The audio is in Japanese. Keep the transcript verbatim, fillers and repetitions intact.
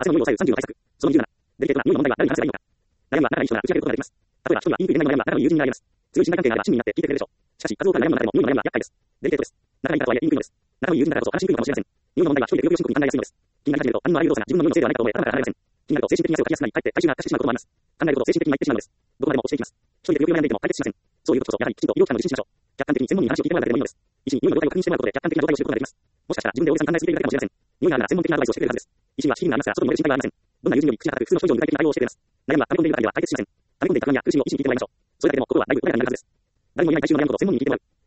明日の匂いを抑えるさんじゅうの対策。そのにじゅうなな。デリケートな匂いの問題は誰に話せばいいのか。悩みは仲がいい人なら打ち明けることができます。例えば一人はピンク色の悩みは仲のいい友人になります。強い信頼関係があれば親身になって聞いてくれるでしょう。しかし、数多くある悩みの中でも匂いの悩みは厄介です。デリケートです。仲がいいからとはいえ言いにくいのです。仲のいい友人だからこそ話しにくいのかもしれません。匂いの問題は一人でくよくよ深刻に考えやすいのです。気になり始めると他人のあらゆる動作が自分の匂いのせいではないかと思え頭から離れません。気になると精神的に汗をかきやすくなり、かえって体臭が悪化してしまうこともあります。考えることを精神的に参ってしまうのです。どこまでも落ちていきます。一人でくよくよ悩んでいても解決しません。そういう時こそやはりきちんと医療機関の受診しましょう。客観的に専門医に話を聞いてもらうだけでもいいのです。医師に匂いの状態を確認してもらうことで客観的な状態を知ることができます。もしかしたら自分で大げさに考えすぎているだけかもしれません。匂いがあるなら専門的なアドバイスをしてくれるはずです。医師には危機がありますが、外に漏れる心配はありません。どんな友人より口が高く普通の症状に具体的な対応をしてくれます。悩みは溜め込んでいるだけでは解決しません。溜め込んでいた不安や苦しみを医師に聞いてもらいましょう。それだけでも心はだいぶ穏やかになるはずです。誰もいない体臭の悩むことを専門医に聞いてもらう。